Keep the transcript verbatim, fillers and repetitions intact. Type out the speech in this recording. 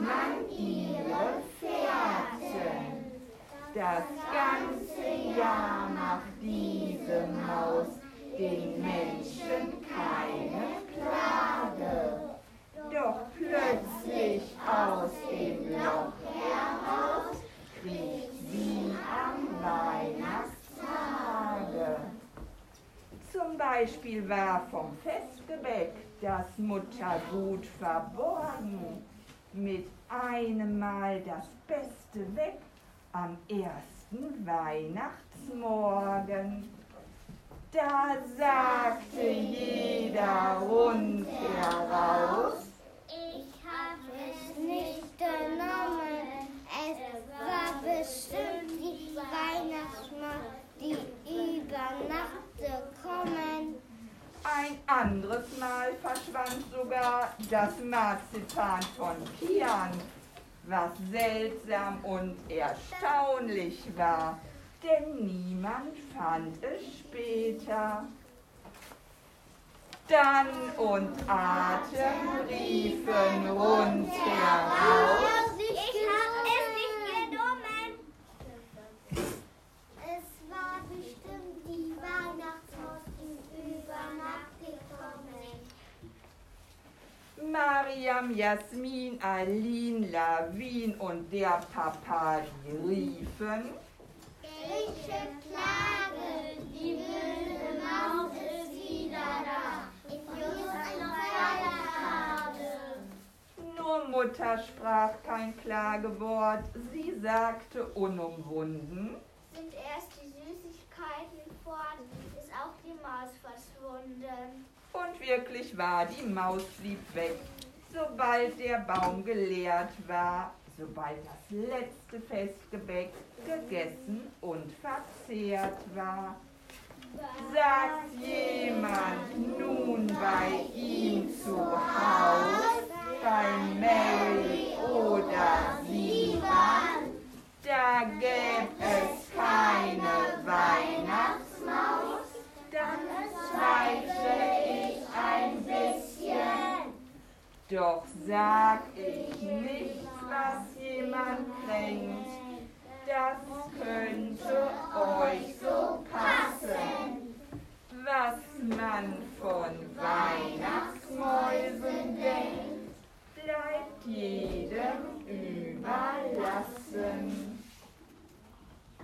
man ihre Fährten. Das ganze Jahr macht diese Maus den Menschen keine Klage. Doch plötzlich aus dem Loch heraus kriecht sie am Weihnachtstage. Zum Beispiel war vom Festgebäck das Muttergut verborgen, mit einem Mal das Beste weg am ersten Weihnachtsmorgen. Da sagte jeder rundheraus: Ich hab es nicht genommen, es war bestimmt die Weihnachtsmaus, die über Nacht gekommen. Ein anderes Mal verschwand sogar das Marzipan von Kian, was seltsam und erstaunlich war, denn niemand fand es später. Dann und Atem riefen rundheraus: Ich hab es nicht genommen. Es war bestimmt die Weihnachtsmaus, die über Nacht gekommen. Mariam, Jasmin, Aline, Lavin und der Papa, die riefen: Welche Klage, die böse Maus ist wieder da. Ich muss ein Feiertage. Nur Mutter sprach kein Klagewort, sie sagte unumwunden: Sind erst die Süßigkeiten fort, ist auch die Maus verschwunden. Und wirklich war die Maus blieb weg, sobald der Baum geleert war, sobald das letzte Festgebäck gegessen und verzehrt war. Sagt jemand nun bei ihm zu Haus, bei Mary oder Sivan, da gäb es keine Weihnachtsmaus, dann zweifle ich ein bisschen. Doch sag ich nichts, was jemand kränkt, das könnte